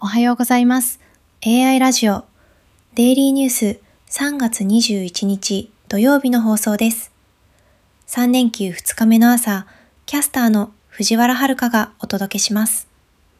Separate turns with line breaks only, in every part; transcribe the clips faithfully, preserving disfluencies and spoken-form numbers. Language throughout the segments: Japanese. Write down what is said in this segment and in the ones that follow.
おはようございます。エーアイ ラジオデイリーニュースさんがつにじゅういちにち土曜日の放送です。さんれんきゅうふつかめの朝、キャスターの藤原遥がお届けします。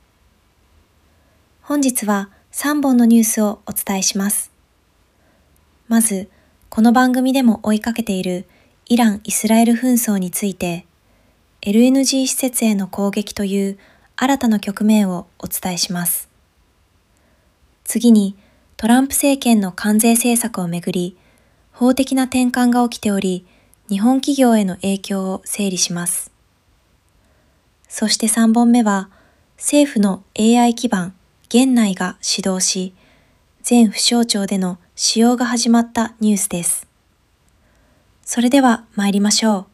本日はさんぼんのニュースをお伝えします。まず、この番組でも追いかけているイラン・イスラエル紛争について、エルエヌジー 施設への攻撃という新たな局面をお伝えします。次に、トランプ政権の関税政策をめぐり、法的な転換が起きており、日本企業への影響を整理します。そしてさんぼんめは、政府の エーアイ 基盤、源内が始動し、全府省庁での使用が始まったニュースです。それでは参りましょう。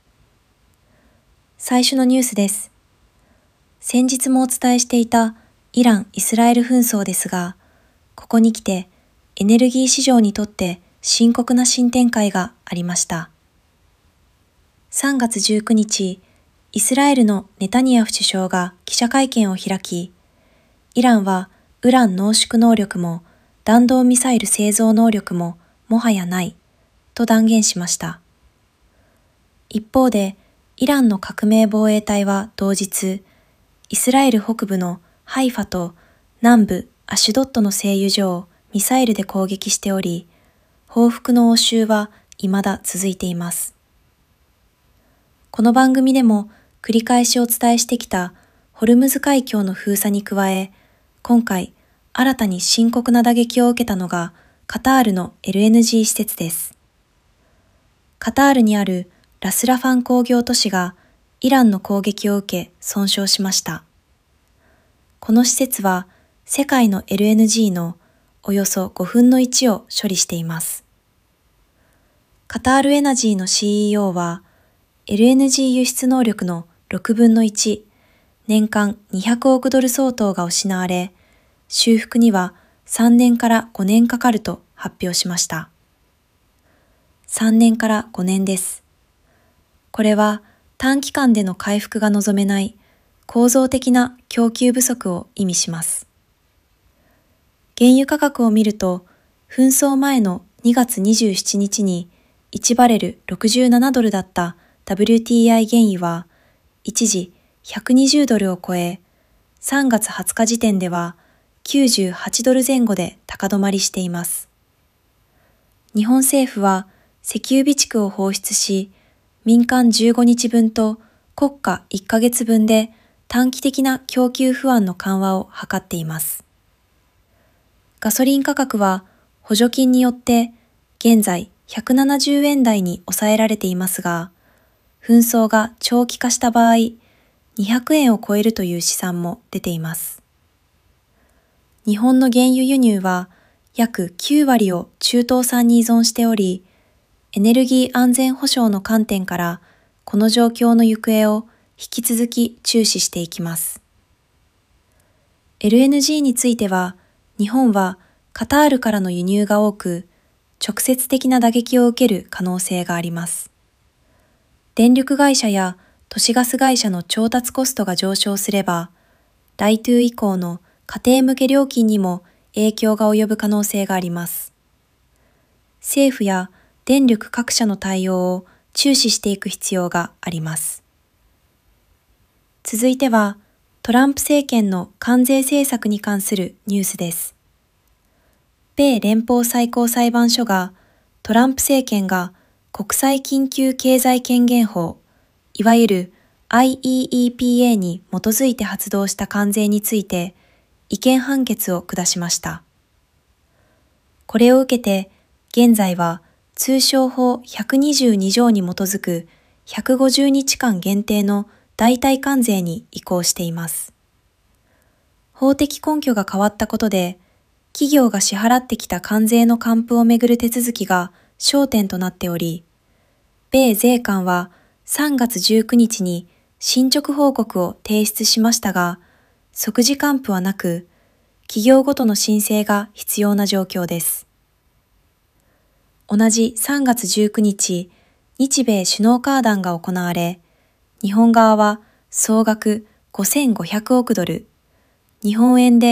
最初のニュースです。先日もお伝えしていたイラン・イスラエル紛争ですが、ここに来てエネルギー市場にとって深刻な新展開がありました。さんがつじゅうくにち、イスラエルのネタニヤフ首相が記者会見を開き、イランはウラン濃縮能力も弾道ミサイル製造能力ももはやないと断言しました。一方で、イランの革命防衛隊は同日、イスラエル北部のハイファと南部アシュドットの製油所をミサイルで攻撃しており、報復の応酬は未だ続いています。この番組でも繰り返しお伝えしてきたホルムズ海峡の封鎖に加え、今回新たに深刻な打撃を受けたのがカタールの エルエヌジー 施設です。カタールにあるラスラファン工業都市がイランの攻撃を受け損傷しました。この施設は世界の エルエヌジー のおよそごぶんのいちを処理しています。カタールエナジーの シーイーオー は エルエヌジー 輸出能力のろくぶんのいち、年間にひゃくおくドル相当が失われ、修復にはさんねんからごねんかかると発表しました。さんねんからごねんです。これは短期間での回復が望めない構造的な供給不足を意味します。原油価格を見ると、紛争前のにがつにじゅうしちにちにいちバレルろくじゅうななドルだった ダブリューティーアイ 原油は一時ひゃくにじゅうドルを超え、さんがつはつか時点ではきゅうじゅうはちドルぜん後で高止まりしています。日本政府は石油備蓄を放出し、民間じゅうごにちぶんと国家いっかげつぶんで短期的な供給不安の緩和を図っています。ガソリン価格は補助金によって現在ひゃくななじゅうえん台に抑えられていますが、紛争が長期化した場合、にひゃくえんを超えるという試算も出ています。日本の原油輸入は約きゅうわりを中東産に依存しており、エネルギー安全保障の観点からこの状況の行方を引き続き注視していきます。エルエヌジー については、日本はカタールからの輸入が多く、直接的な打撃を受ける可能性があります。電力会社や都市ガス会社の調達コストが上昇すれば、ライトゥー以降の家庭向け料金にも影響が及ぶ可能性があります。政府や電力各社の対応を注視していく必要があります。続いては、トランプ政権の関税政策に関するニュースです。米連邦最高裁判所がトランプ政権が国際緊急経済権限法、いわゆる アイイーイーピーエー に基づいて発動した関税について違憲判決を下しました。これを受けて、現在は通商法ひゃくにじゅうにじょうに基づくひゃくごじゅうにちかん限定の代替関税に移行しています。法的根拠が変わったことで、企業が支払ってきた関税の還付をめぐる手続きが焦点となっており、米税関はさんがつじゅうくにちに進捗報告を提出しましたが、即時還付はなく、企業ごとの申請が必要な状況です。同じさんがつじゅうくにち、日米首脳会談が行われ、日本側は総額ごせんごひゃくおくドル、日本円で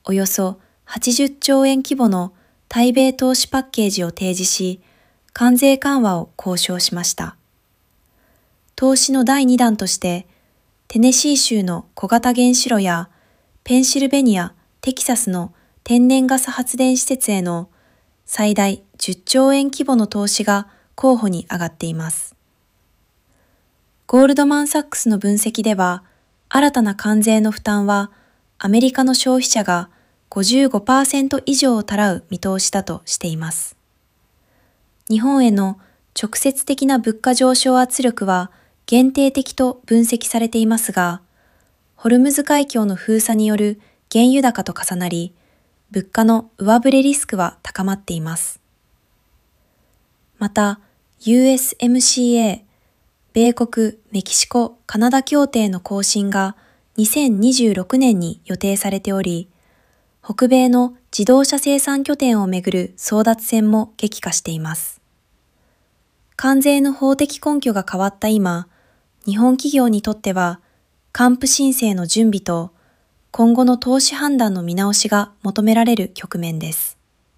およそはちじゅっちょうえん規模の対米投資パッケージを提示し、関税緩和を交渉しました。投資のだいにだんとして、テネシー州の小型原子炉やペンシルベニア、テキサスの天然ガス発電施設への最大じゅっちょうえん規模の投資が候補に上がっています。ゴールドマンサックスの分析では、新たな関税の負担はアメリカの消費者が ごじゅうごパーセント 以上をたらう見通しだとしています。日本への直接的な物価上昇圧力は限定的と分析されていますが、ホルムズ海峡の封鎖による原油高と重なり、物価の上振れリスクは高まっています。また、ユーエスエムシーエー、米国、メキシコ、カナダ協定の更新がにせんにじゅうろくねんに予定されており、北米の自動車生産拠点をめぐる争奪戦も激化しています。関税の法的根拠が変わった今、日本企業にとっては、還付申請の準備と今後の投資判断の見直しが求められる局面です。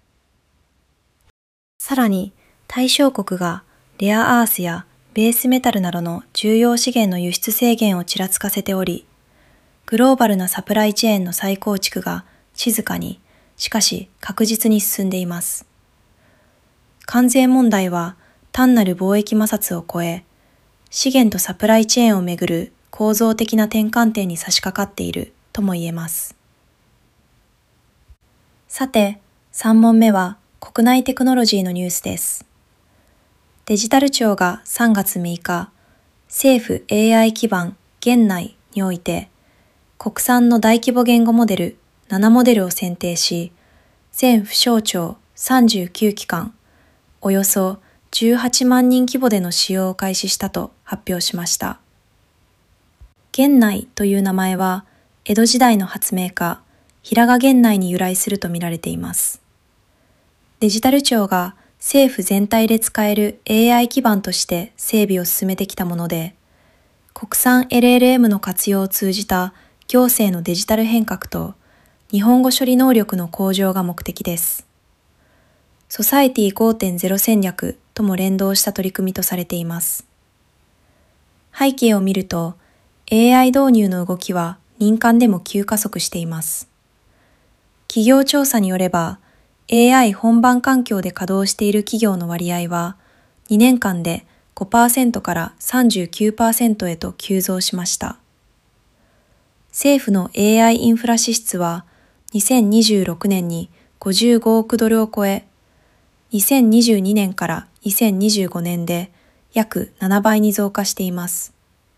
さらに、対象国がレアアースやベースメタルなどの重要資源の輸出制限をちらつかせており、グローバルなサプライチェーンの再構築が静かに、しかし確実に進んでいます。関税問題は単なる貿易摩擦を超え、資源とサプライチェーンをめぐる構造的な転換点に差し掛かっているとも言えます。さて、さんもんめは国内テクノロジーのニュースです。デジタル庁がさんがつむいか、政府 エーアイ 基盤現内において、国産の大規模言語モデルななモデルを選定し、全府省庁さんじゅうきゅうきかん、およそじゅうはちまんにん規模での使用を開始したと発表しました。現内という名前は、江戸時代の発明家、平賀源内に由来するとみられています。デジタル庁が政府全体で使える エーアイ 基盤として整備を進めてきたもので、国産 エルエルエム の活用を通じた行政のデジタル変革と日本語処理能力の向上が目的です。ソサエティ ごてんゼロ 戦略とも連動した取り組みとされています。背景を見ると、エーアイ 導入の動きは民間でも急加速しています。企業調査によれば、エーアイ 本番環境で稼働している企業の割合は、にねんかんで ごパーセント から さんじゅうきゅうパーセント へと急増しました。政府の エーアイ インフラ支出は、にせんにじゅうろくねんにごじゅうごおくドルを超え、にせんにじゅうにねんからにせんにじゅうごねんで約ななばいに増加しています。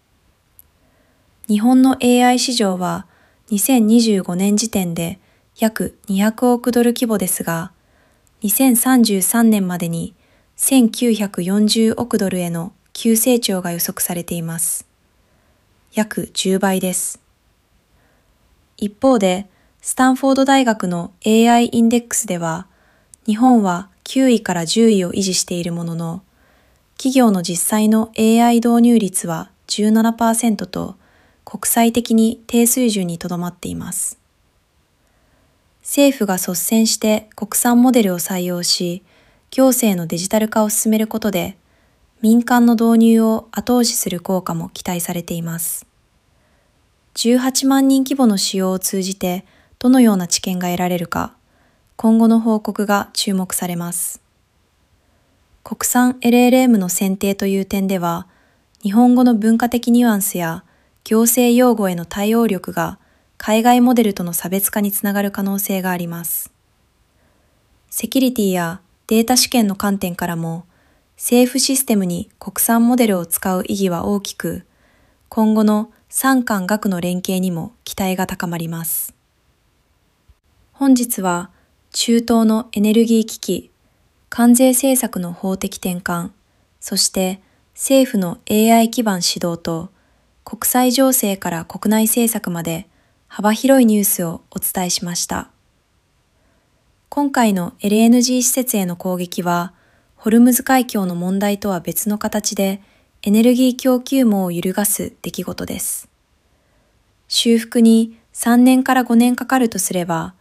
日本の エーアイ 市場はにせんにじゅうごねん時点で約にひゃくおくドル規模ですが、にせんさんじゅうさんねんまでにせんきゅうひゃくよんじゅうおくドルへの急成長が予測されています。約じゅうばいです。一方で、スタンフォード大学の エーアイ インデックスでは、日本はきゅういからじゅういを維持しているものの、企業の実際の エーアイ 導入率は じゅうななパーセント と国際的に低水準にとどまっています。政府が率先して国産モデルを採用し、行政のデジタル化を進めることで、民間の導入を後押しする効果も期待されています。じゅうはちまんにん規模の使用を通じてどのような知見が得られるか、今後の報告が注目されます。国産 エルエルエム の選定という点では、日本語の文化的ニュアンスや行政用語への対応力が海外モデルとの差別化につながる可能性があります。セキュリティやデータ試験の観点からも、政府システムに国産モデルを使う意義は大きく、今後の産官学の連携にも期待が高まります。本日は中東のエネルギー危機、関税政策の法的転換、そして政府の エーアイ 基盤指導と国際情勢から国内政策まで幅広いニュースをお伝えしました。今回の エルエヌジー 施設への攻撃は、ホルムズ海峡の問題とは別の形でエネルギー供給網を揺るがす出来事です。修復にさんねんからごねんかかるとすれば、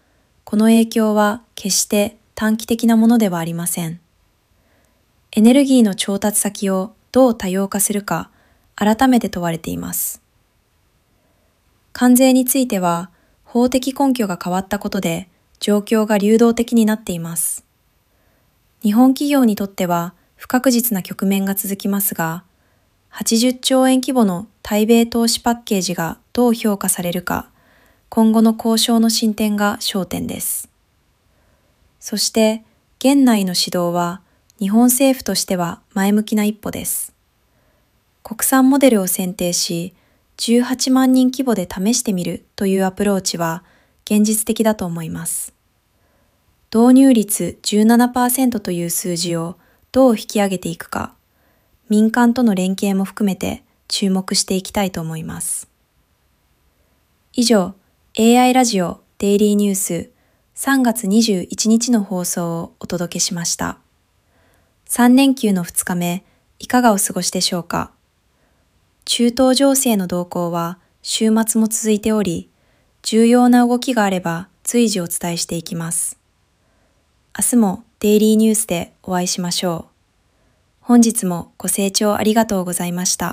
この影響は決して短期的なものではありません。エネルギーの調達先をどう多様化するか、改めて問われています。関税については、法的根拠が変わったことで、状況が流動的になっています。日本企業にとっては不確実な局面が続きますが、はちじゅっちょうえん規模の対米投資パッケージがどう評価されるか、今後の交渉の進展が焦点です。そして、現内の指導は、日本政府としては前向きな一歩です。国産モデルを選定し、じゅうはちまんにん規模で試してみるというアプローチは現実的だと思います。導入率 じゅうななパーセント という数字をどう引き上げていくか、民間との連携も含めて注目していきたいと思います。以上、エーアイ ラジオデイリーニュースさんがつにじゅういちにちの放送をお届けしました。さんれんきゅうのふつかめ、いかがお過ごしでしょうか。中東情勢の動向は週末も続いており、重要な動きがあれば随時お伝えしていきます。明日もデイリーニュースでお会いしましょう。本日もご清聴ありがとうございました。